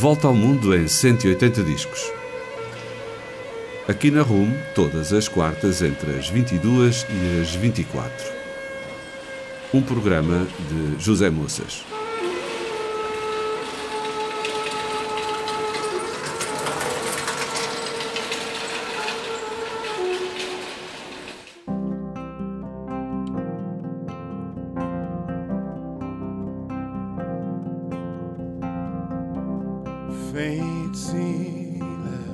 Volta ao mundo em 180 discos. Aqui na RUM, todas as quartas entre as 22 e as 24. Um programa de José Moças. Fate sealer,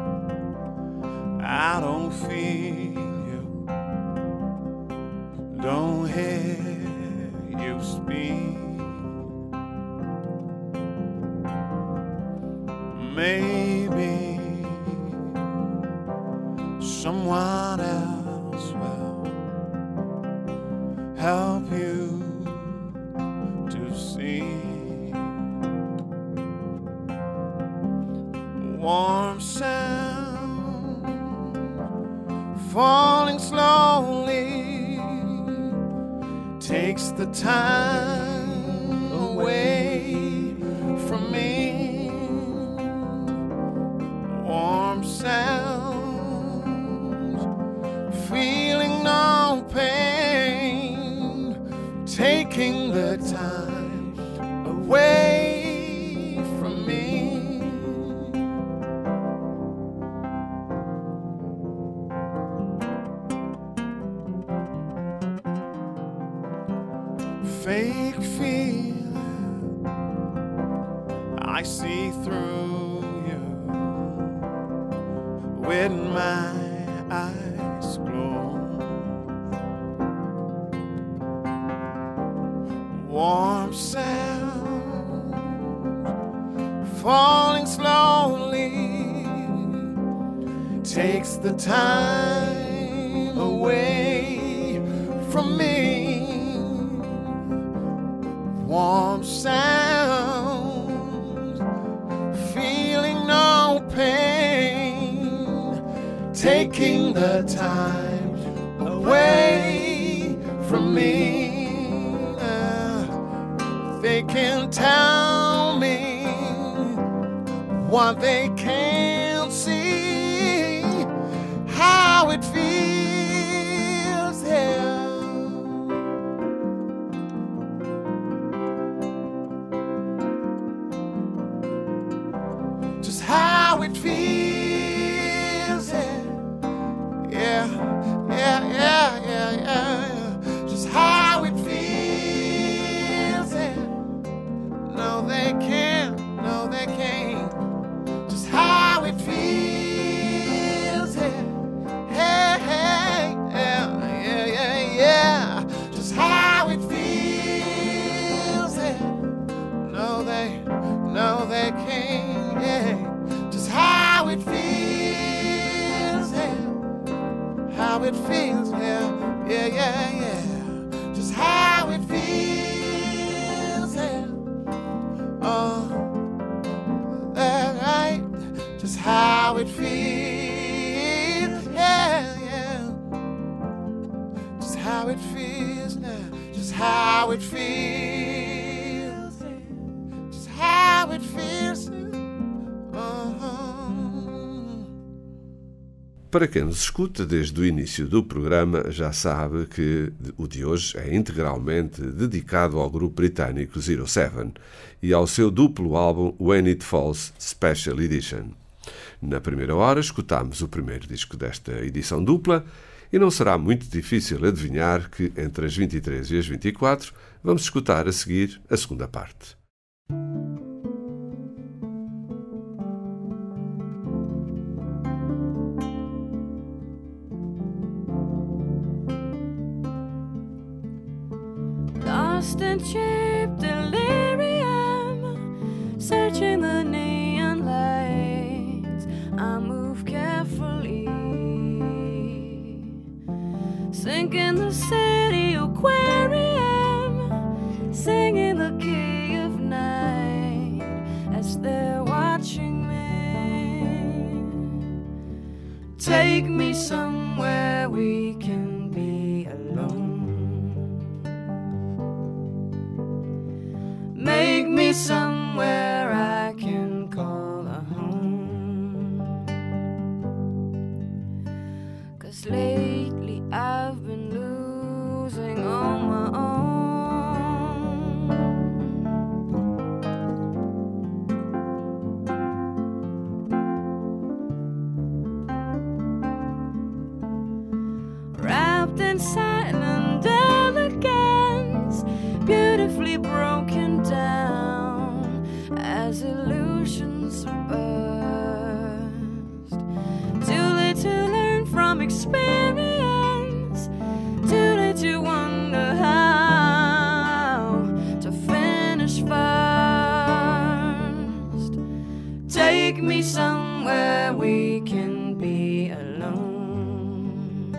I don't feel you, don't hear you speak. Maybe someone else will help you to see. Warm sound falling slowly takes the time away from me. Warm sounds, feeling no pain, taking the time away from me. Fake feeling, I see through you with my eyes closed. Warm sound falling slowly takes the time away from me. Warm sounds, feeling no pain, taking the time away from me. They can tell me what they can't see, how it feels here. How it feels, yeah, yeah, yeah, yeah, yeah. Just how it feels, yeah. No, they can't, no, they can't. Just how it feels, yeah, hey, hey, yeah, yeah, yeah, yeah. Just how it feels, yeah. No, they can't, yeah. How it feels, yeah. How it feels, yeah, yeah, yeah, yeah. Just how it feels, yeah. Oh, that's right. Just how it feels, yeah, yeah. Just how it feels now. Just how it feels, yeah. Just how it feels. Para quem nos escuta desde o início do programa, já sabe que o de hoje é integralmente dedicado ao grupo britânico Zero Seven e ao seu duplo álbum When It Falls Special Edition. Na primeira hora escutámos o primeiro disco desta edição dupla e não será muito difícil adivinhar que entre as 23 e as 24 vamos escutar a seguir a segunda parte. Lost in cheap delirium, searching the neon lights, I move carefully, sink in the city aquarium, singing the key of night as they're watching me. Take me somewhere we can be alone. Make me somewhere I can call wrapped in silent elegance, beautifully broken down as illusions burst. Too late to learn from experience, too late to wonder how to finish first. Take me somewhere we can be alone.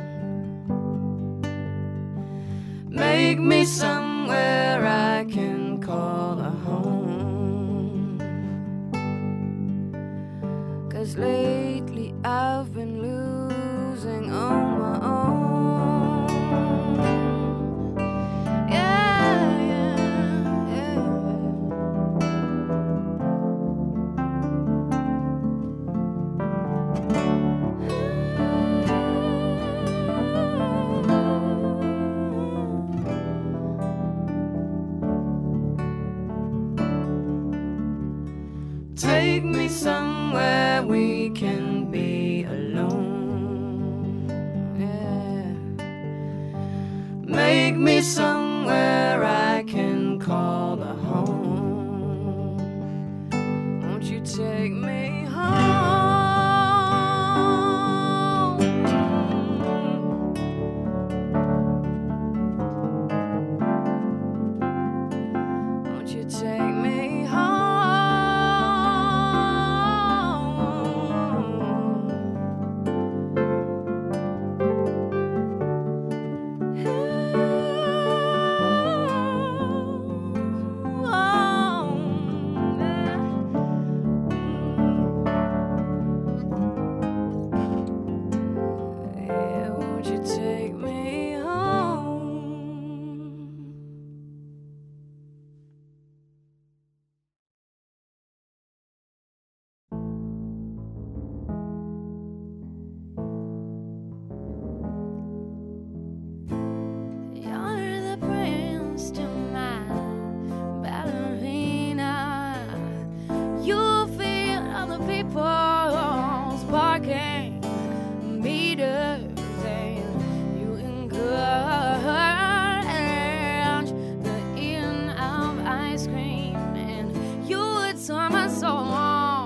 Make me somewhere I can call a home. 'Cause lately I've been losing on my own. Yeah, yeah, yeah. Take me somewhere we can be alone. Yeah. Make me somewhere I can call a home. Won't you take me home? Won't you take me home? Yeah, won't you take me home? You're the prince to my ballerina. You feel other people's parking meters, and you encourage the eating of ice cream, and you would turn my soul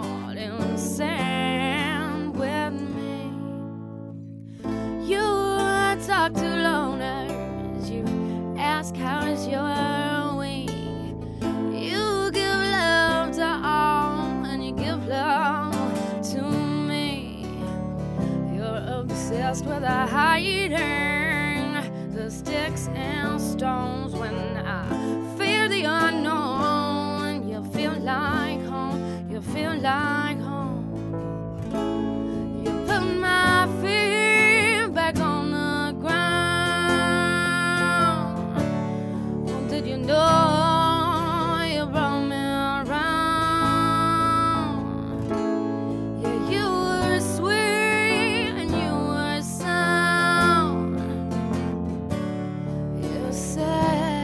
insane with me. You talk to loners, you ask how is your week. You give love to all, and you give love to me. You're obsessed with hiding the sticks and stones. When I fear the unknown, you feel like home. You feel like home. You put my feet back on the ground. Oh, did you know you brought me around? Yeah, you were sweet and you were sound. You said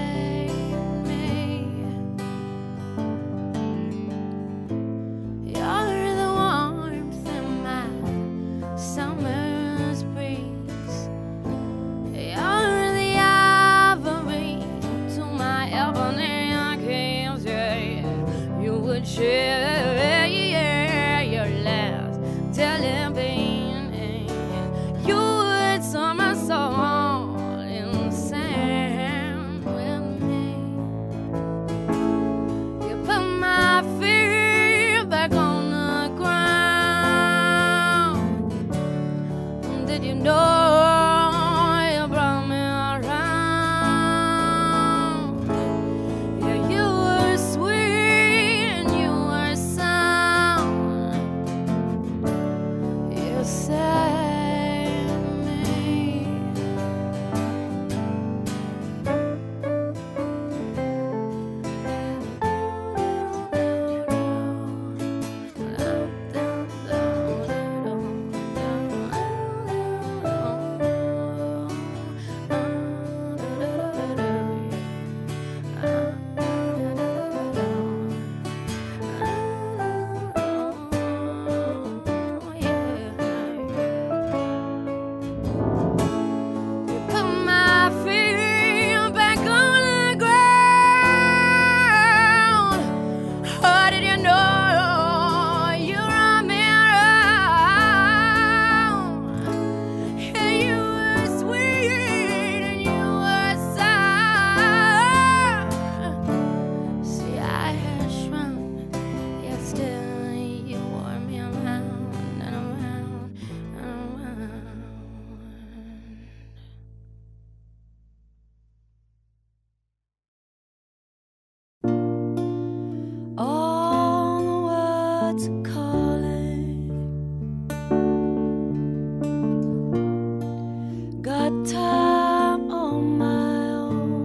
time on my own.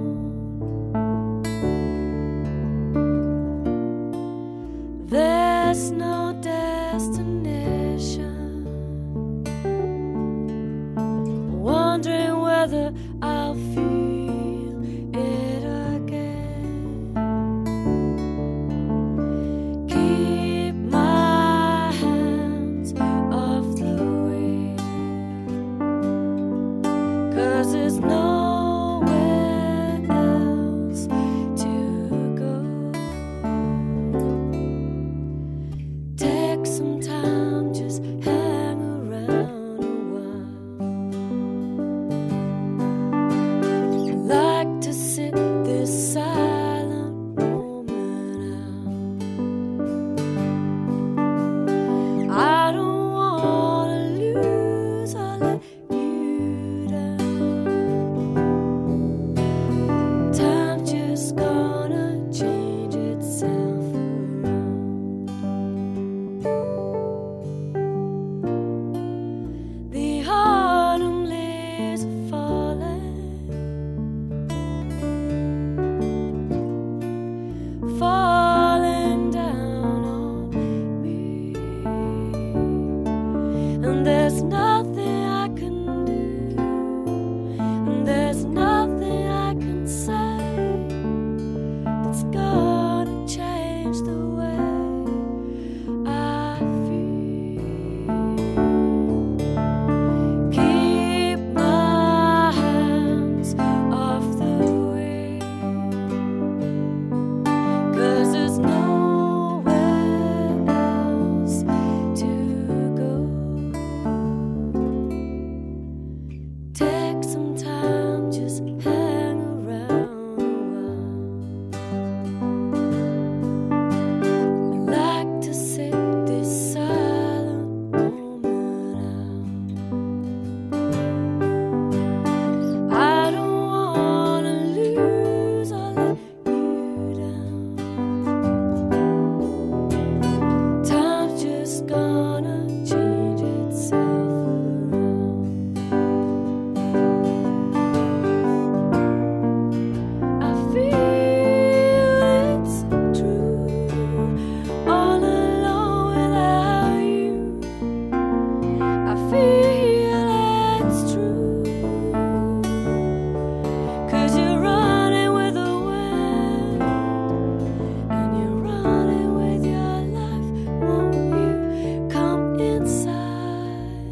There's no destination. Wondering whether I'll feel it again. Keep my hands off the wheel, 'cause there's nowhere else to go. Take some time, just hang around a while. Like to sit this silent moment out. I don't wanna lose or let you down. Time's just gonna change itself around. The autumn leaves are falling down on me, and there's nothing I can do, and there's nothing I can say that's gonna change the way I feel. Keep my hands off the wheel, 'cause there's nowhere else to go. Take some time, just hang around a while. I like to sit this silent moment out. I don't wanna lose or let you down. Time's just gonna change itself around. I feel it's true, all alone without you. I feel it's true, 'cause you're running with the wind, and you're running with your life. Won't you come inside,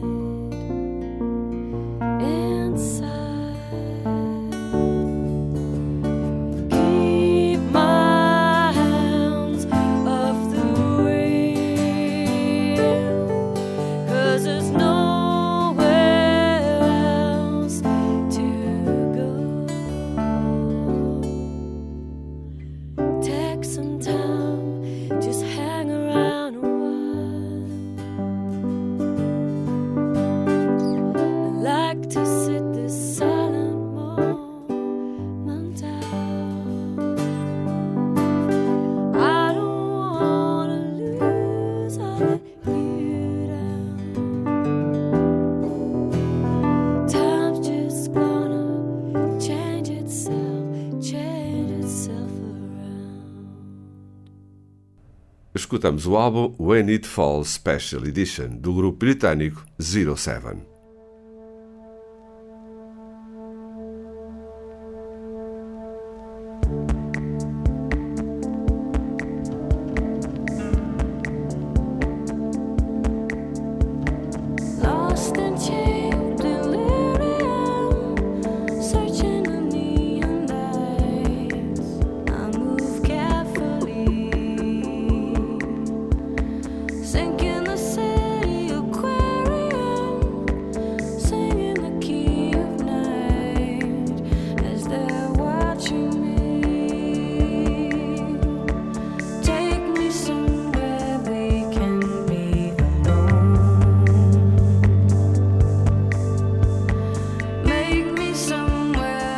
inside? Keep my hands off the wheel, 'cause there's nowhere else to go. Take some time, just hang around a while. I like to sit this silent moment out. I don't wanna lose or let you down. Time's just gonna change itself around. Escutamos o álbum When It Falls Special Edition, do grupo britânico Zero Seven. Lost in cheap delirium, searching the neon lights. I move carefully, sinking the city aquarium, singing the key of night as they're watching me. 'Cause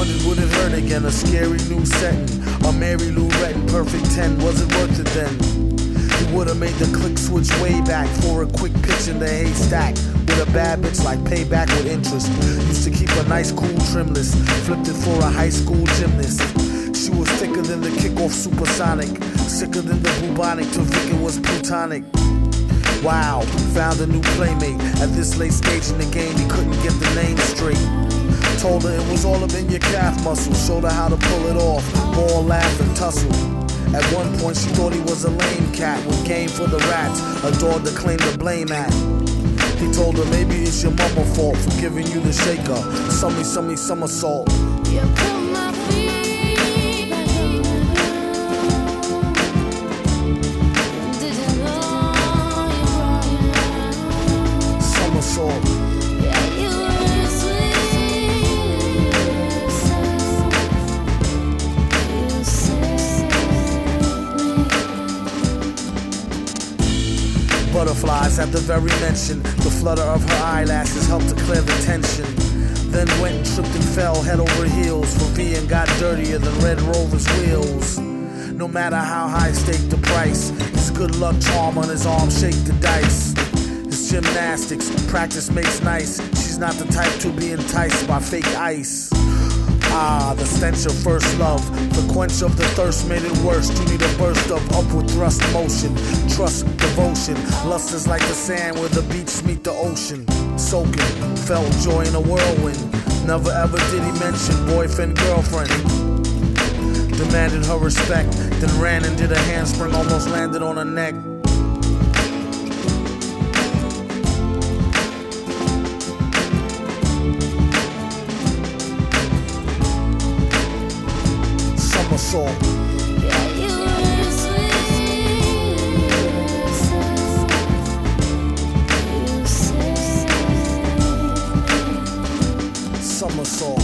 wondered would it hurt again. A scary new setting, a Mary Lou Retton perfect 10. Was it worth it then? You would've made the click switch way back for a quick pitch in the haystack. With a bad bitch like payback with interest. Used to keep a nice cool trimless. Flipped it for a high school gymnast. She was thicker than the kickoff supersonic. Sicker than the bubonic till Vic it was plutonic. Wow, found a new playmate. At this late stage in the game, he couldn't get the name straight. Told her it was all up in your calf muscle. Showed her how to pull it off. Ball, laugh, and tussle. At one point she thought he was a lame cat with game for the rats, a dog to claim the blame at. He told her maybe it's your mama fault for giving you the shaker. Summy, somersault. You put my feet back on the ground. Did you know you're wrong? Somersault. Yeah, you were sweet. You saved me. Butterflies at the very mention. The flutter of her eyelashes helped to clear the tension. Then went and tripped and fell head over heels for being got dirtier than Red Rover's wheels. No matter how high stake the price, his good luck charm on his arm shake the dice. His gymnastics, practice makes nice. She's not the type to be enticed by fake ice. Ah, the stench of first love. The quench of the thirst made it worse. You need a burst of upward thrust motion. Trust, devotion. Lust is like the sand where the beach meet the ocean. Soaking, felt joy in a whirlwind. Never ever did he mention boyfriend, girlfriend. Demanded her respect, then ran and did a handspring, almost landed on her neck. Somersault. Yeah, you were sweet. You saved me. Somersault.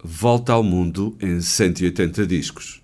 Volta ao Mundo em 180 discos.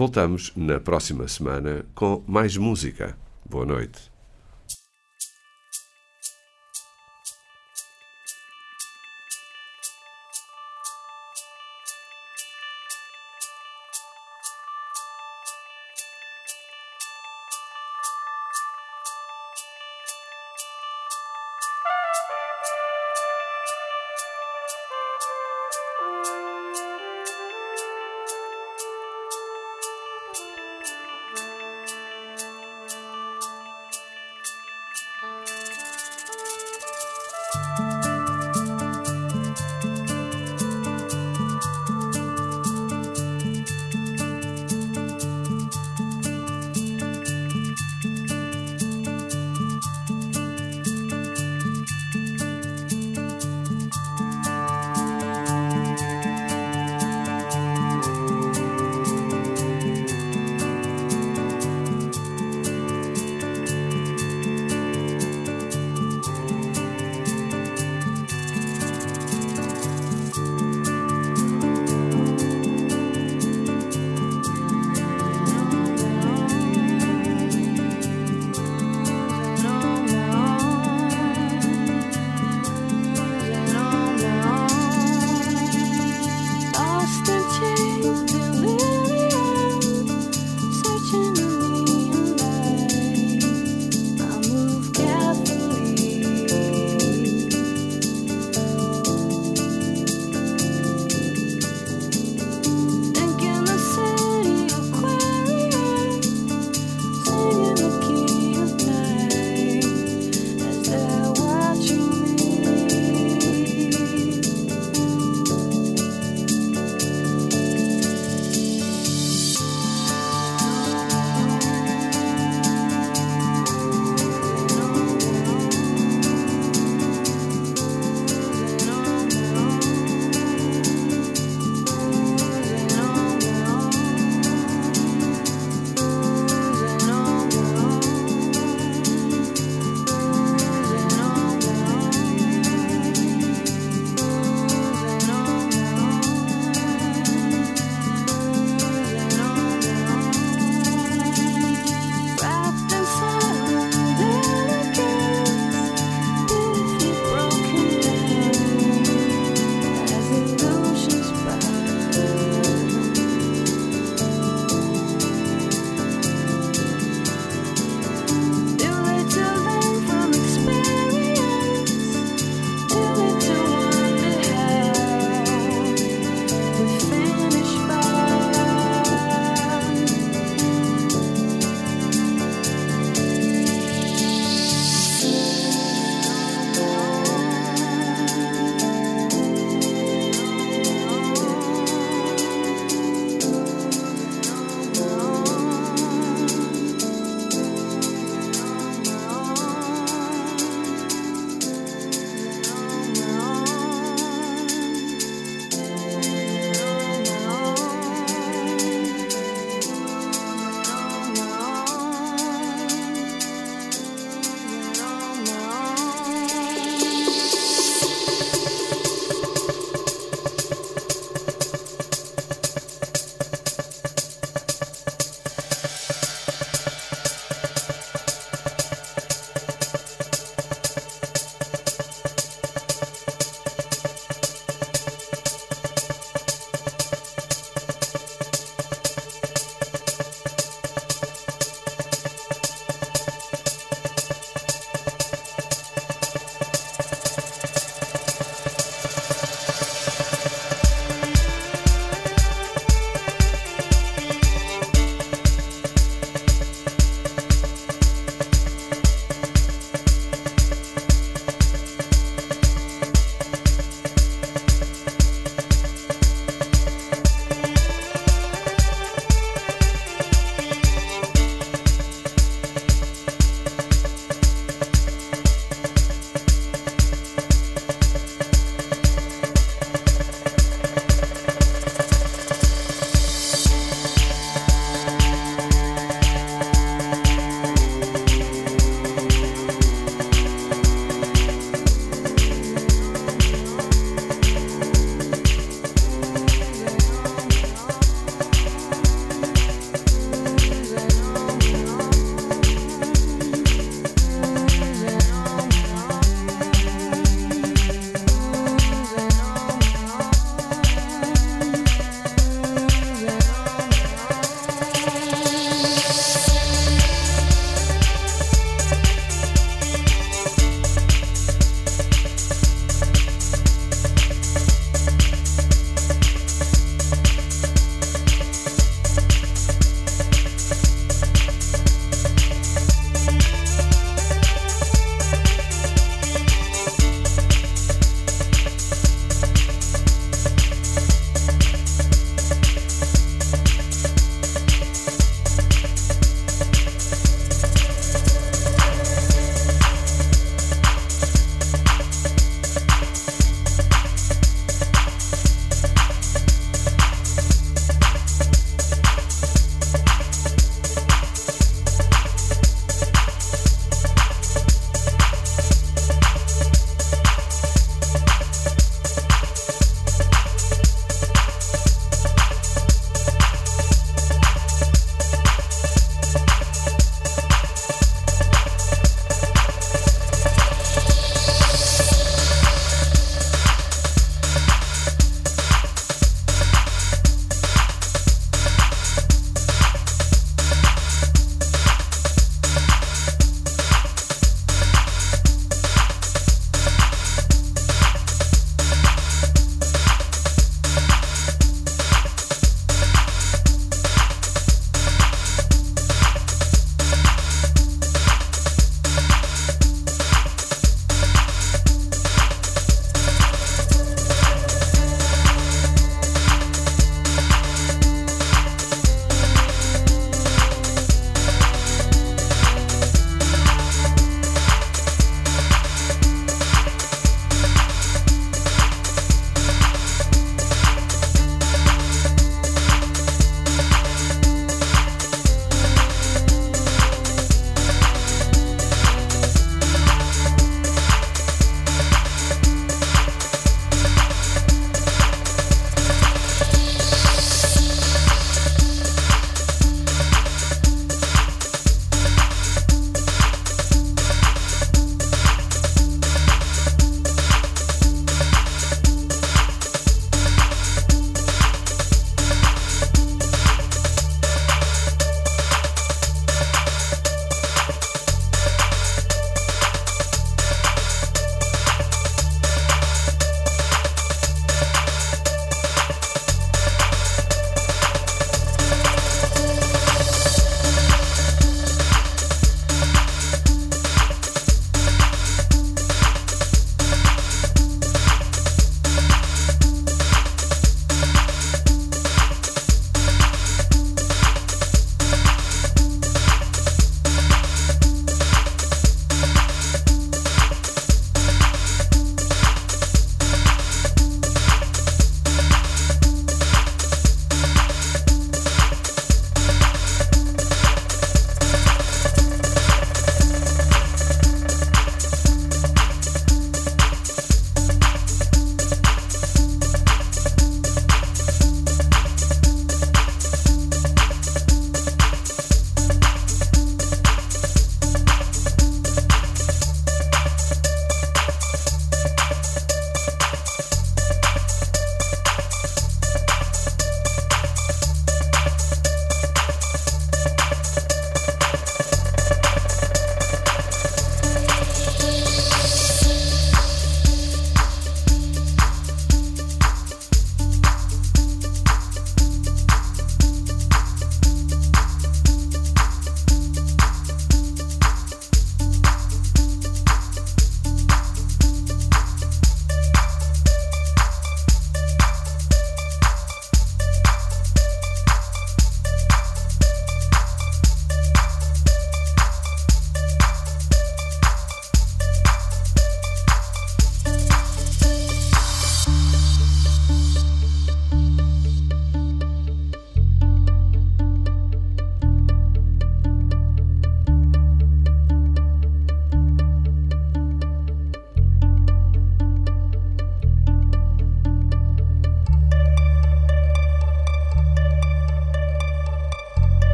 Voltamos na próxima semana com mais música. Boa noite.